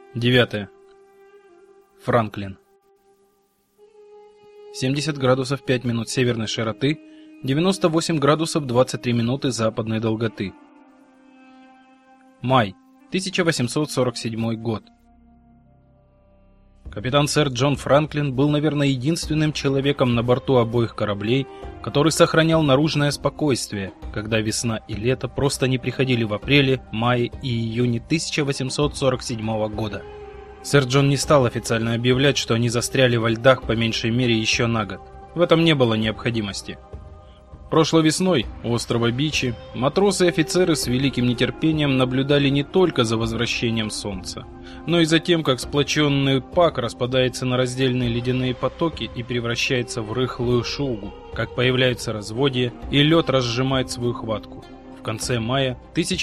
9. Франклин. 70 градусов 5 минут северной широты, 98 градусов 23 минуты западной долготы. Май, 1847 год. Капитан сэр Джон Франклин был, наверное, единственным человеком на борту обоих кораблей, который сохранял наружное спокойствие, когда весна и лето просто не приходили в апреле, мае и июне 1847 года. Сэр Джон не стал официально объявлять, что они застряли во льдах по меньшей мере еще на год. В этом не было необходимости. Прошлой весной у острова Бичи матросы и офицеры с великим нетерпением наблюдали не только за возвращением солнца, но и за тем, как сплоченный пак распадается на раздельные ледяные потоки и превращается в рыхлую шугу, как появляются разводья и лед разжимает свою хватку. В конце мая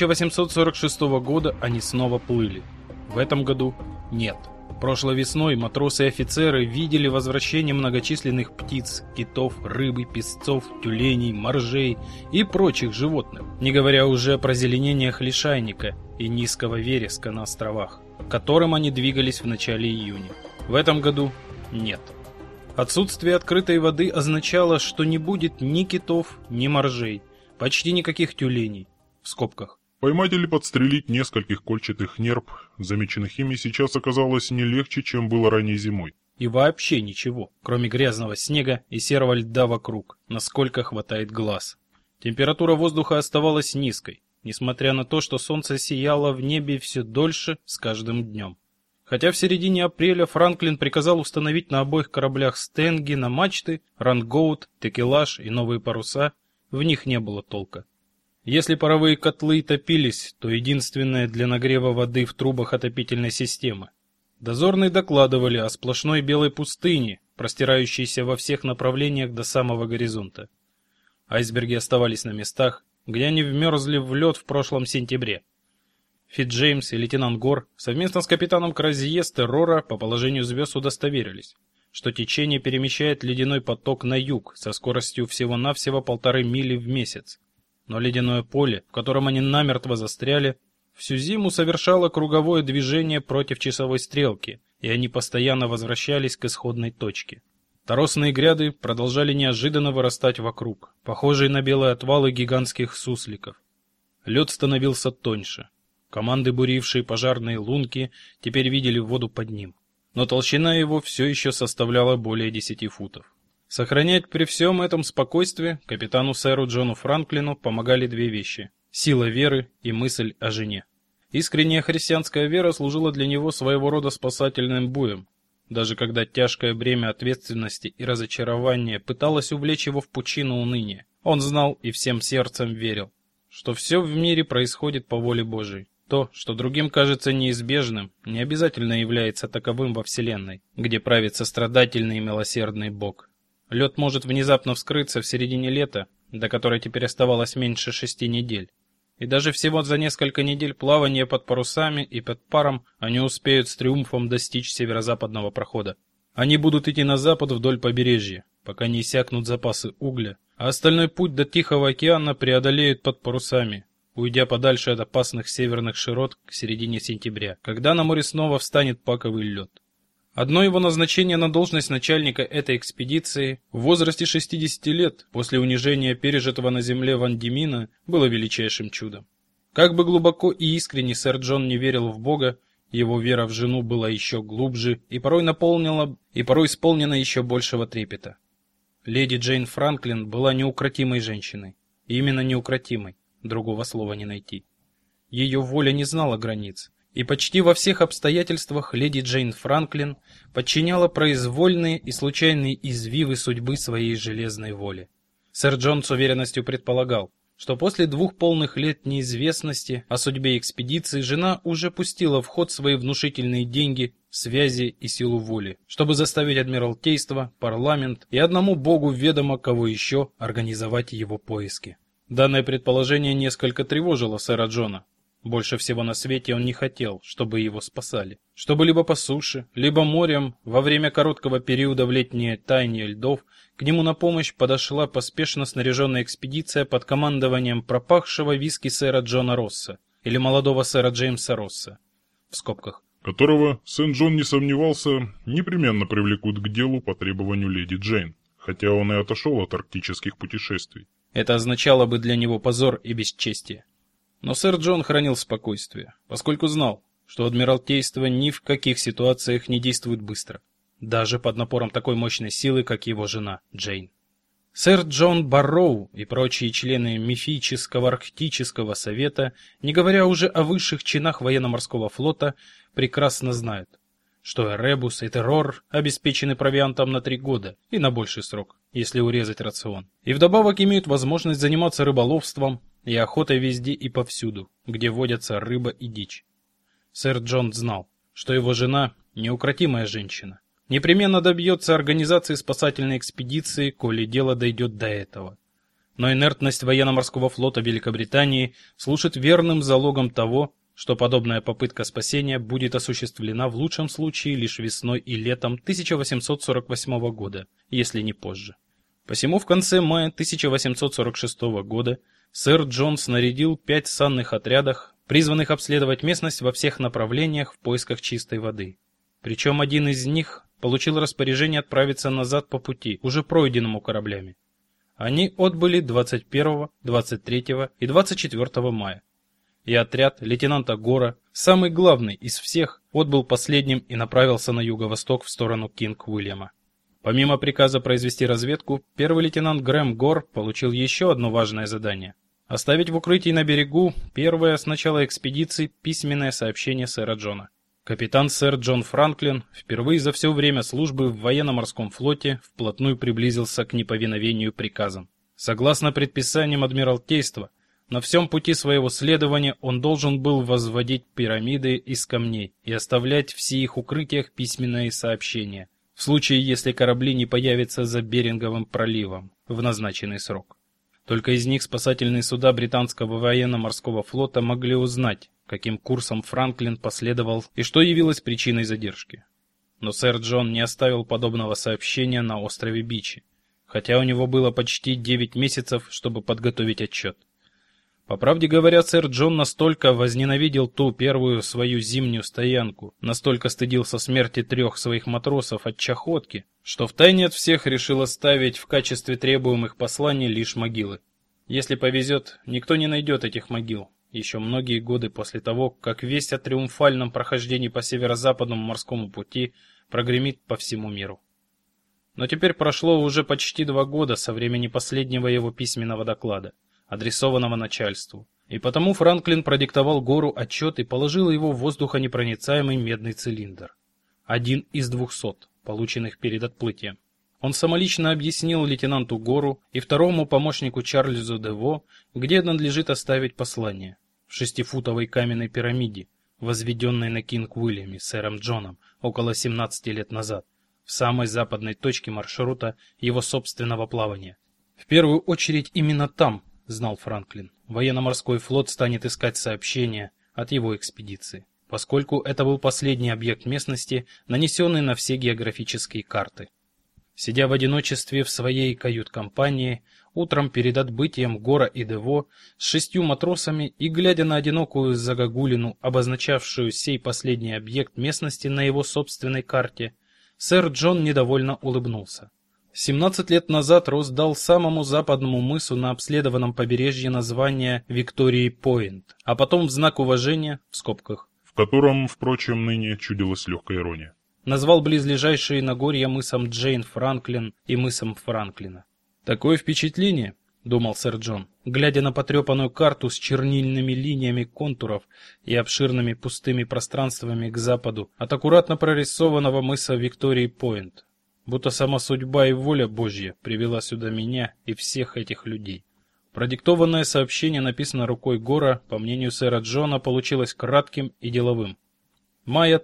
1846 года они снова плыли. В этом году нет. Прошлой весной матросы и офицеры видели возвращение многочисленных птиц, китов, рыбы, песцов, тюленей, моржей и прочих животных, не говоря уже о прозеленениях лишайника и низкого вереска на островах, к которым они двигались в начале июня. В этом году нет. Отсутствие открытой воды означало, что не будет ни китов, ни моржей, почти никаких тюленей, в скобках. Поймать или подстрелить нескольких кольчатых нерп, замеченных ими, сейчас оказалось не легче, чем было ранней зимой. И вообще ничего, кроме грязного снега и серого льда вокруг, насколько хватает глаз. Температура воздуха оставалась низкой, несмотря на то, что солнце сияло в небе все дольше с каждым днем. Хотя в середине апреля Франклин приказал установить на обоих кораблях стенги на мачты, рангоут, текелаж и новые паруса, в них не было толка. Если паровые котлы топились, то единственное для нагрева воды в трубах отопительной системы. Дозорные докладывали о сплошной белой пустыне, простирающейся во всех направлениях до самого горизонта. Айсберги оставались на местах, где они вмерзли в лед в прошлом сентябре. Фитджеймс и лейтенант Гор совместно с капитаном Кразье с Террора по положению звезд удостоверились, что течение перемещает ледяной поток на юг со скоростью всего-навсего 1,5 мили в месяц. Но ледяное поле, в котором они намертво застряли, всю зиму совершало круговое движение против часовой стрелки, и они постоянно возвращались к исходной точке. Торосные гряды продолжали неожиданно вырастать вокруг, похожие на белые отвалы гигантских сусликов. Лед становился тоньше. Команды, бурившие пожарные лунки, теперь видели воду под ним. Но толщина его все еще составляла более 10 футов. Сохранять при всем этом спокойствие капитану сэру Джону Франклину помогали две вещи: сила веры и мысль о жене. Искренняя христианская вера служила для него своего рода спасательным буем. Даже когда тяжкое бремя ответственности и разочарования пыталось увлечь его в пучину уныния, он знал и всем сердцем верил, что все в мире происходит по воле Божией. То, что другим кажется неизбежным, не обязательно является таковым во Вселенной, где правит сострадательный и милосердный Бог. Лед может внезапно вскрыться в середине лета, до которой теперь оставалось меньше 6 недель. И даже всего за несколько недель плавания под парусами и под паром они успеют с триумфом достичь северо-западного прохода. Они будут идти на запад вдоль побережья, пока не иссякнут запасы угля, а остальной путь до Тихого океана преодолеют под парусами, уйдя подальше от опасных северных широт к середине сентября, когда на море снова встанет паковый лед. Одно его назначение на должность начальника этой экспедиции в возрасте 60 лет после унижения пережитого на земле Ван-Димина было величайшим чудом. Как бы глубоко и искренне сэр Джон не верил в Бога, его вера в жену была еще глубже и порой исполнена еще большего трепета. Леди Джейн Франклин была неукротимой женщиной, и именно неукротимой, другого слова не найти. Ее воля не знала границ. И почти во всех обстоятельствах леди Джейн Франклин подчиняла произвольные и случайные извивы судьбы своей железной воле. Сэр Джон с уверенностью предполагал, что после 2 полных лет неизвестности о судьбе экспедиции жена уже пустила в ход свои внушительные деньги, связи и силу воли, чтобы заставить Адмиралтейство, парламент и одному Богу ведомо кого еще организовать его поиски. Данное предположение несколько тревожило сэра Джона. Больше всего на свете он не хотел, чтобы его спасали. Чтобы либо по суше, либо морем во время короткого периода в летнее таяние льдов к нему на помощь подошла поспешно снаряженная экспедиция под командованием пропахшего виски сэра Джона Росса или молодого сэра Джеймса Росса, в скобках, которого Сент-Джон не сомневался, непременно привлекут к делу по требованию леди Джейн, хотя он и отошел от арктических путешествий. Это означало бы для него позор и бесчестие. Но сэр Джон хранил спокойствие, поскольку знал, что Адмиралтейство ни в каких ситуациях не действует быстро, даже под напором такой мощной силы, как его жена Джейн. Сэр Джон Барроу и прочие члены мифического арктического совета, не говоря уже о высших чинах военно-морского флота, прекрасно знают, что Эребус и Террор обеспечены провиантом на 3 года и на больший срок, если урезать рацион. И вдобавок имеют возможность заниматься рыболовством и охотой везде и повсюду, где водятся рыба и дичь. Сэр Джон знал, что его жена неукротимая женщина, непременно добьется организации спасательной экспедиции, коли дело дойдет до этого. Но инертность военно-морского флота Великобритании служит верным залогом того, что подобная попытка спасения будет осуществлена в лучшем случае лишь весной и летом 1848 года, если не позже. Посему в конце мая 1846 года сэр Джон снарядил 5 санных отрядов, призванных обследовать местность во всех направлениях в поисках чистой воды. Причем один из них получил распоряжение отправиться назад по пути, уже пройденному кораблями. Они отбыли 21, 23 и 24 мая. И отряд лейтенанта Гора, самый главный из всех, отбыл последним и направился на юго-восток в сторону Кинг-Уильяма. Помимо приказа произвести разведку, первый лейтенант Грэм Гор получил еще одно важное задание – оставить в укрытии на берегу первое с начала экспедиции письменное сообщение сэра Джона. Капитан сэр Джон Франклин впервые за все время службы в военно-морском флоте вплотную приблизился к неповиновению приказам. Согласно предписаниям Адмиралтейства, на всем пути своего следования он должен был возводить пирамиды из камней и оставлять в сих укрытиях письменные сообщения, в случае, если корабли не появятся за Беринговым проливом в назначенный срок. Только из них спасательные суда британского военно-морского флота могли узнать, каким курсом Франклин последовал и что явилось причиной задержки. Но сэр Джон не оставил подобного сообщения на острове Бичи, хотя у него было почти 9 месяцев, чтобы подготовить отчет. По правде говоря, сэр Джон настолько возненавидел ту первую свою зимнюю стоянку, настолько стыдился смерти 3 своих матросов от чахотки, что втайне от всех решил оставить в качестве требуемых посланий лишь могилы. Если повезет, никто не найдет этих могил еще многие годы после того, как весть о триумфальном прохождении по северо-западному морскому пути прогремит по всему миру. Но теперь прошло уже почти 2 года со времени последнего его письменного доклада, адресованного начальству, и потому Франклин продиктовал Гору отчет и положил его в воздухонепроницаемый медный цилиндр, один из 200, полученных перед отплытием. Он самолично объяснил лейтенанту Гору и второму помощнику Чарльзу Дево, где надлежит оставить послание: в 6-футовой каменной пирамиде, возведенной на Кинг-Уильяме сэром Джоном около 17 лет назад, в самой западной точке маршрута его собственного плавания. В первую очередь именно там, знал Франклин, военно-морской флот станет искать сообщения от его экспедиции, поскольку это был последний объект местности, нанесенный на все географические карты. Сидя в одиночестве в своей кают-компании, утром перед отбытием Гора и Дево с 6 матросами и глядя на одинокую загогулину, обозначавшую сей последний объект местности на его собственной карте, сэр Джон недовольно улыбнулся. 17 лет назад Росс дал самому западному мысу на обследованном побережье название Виктории-Пойнт, а потом в знак уважения, в скобках, в котором, впрочем, ныне чудилась легкая ирония, назвал близлежащие Нагорья мысом Джейн Франклин и мысом Франклина. Такое впечатление, думал сэр Джон, глядя на потрепанную карту с чернильными линиями контуров и обширными пустыми пространствами к западу от аккуратно прорисованного мыса Виктории-Пойнт, будто сама судьба и воля Божья привела сюда меня и всех этих людей. Продиктованное сообщение, написано рукой Гора, по мнению сэра Джона, получилось кратким и деловым. Мая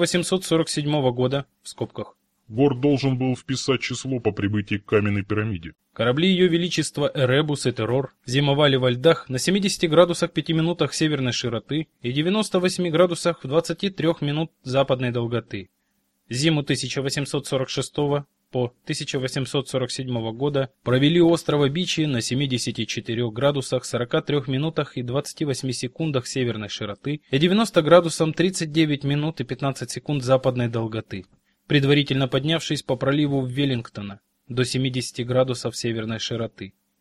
1847 года, в скобках. Гор должен был вписать число по прибытии к каменной пирамиде. Корабли Ее Величества Эребус и Террор зимовали во льдах на 70 градусах 5 минутах северной широты и 98 градусах в 23 минут западной долготы. Зиму 1846 по 1847 года провели острова Бичи на 74 градусах 43 минутах и 28 секундах северной широты и 90 градусам 39 минут и 15 секунд западной долготы, предварительно поднявшись по проливу Веллингтона до 70 градусов северной широты.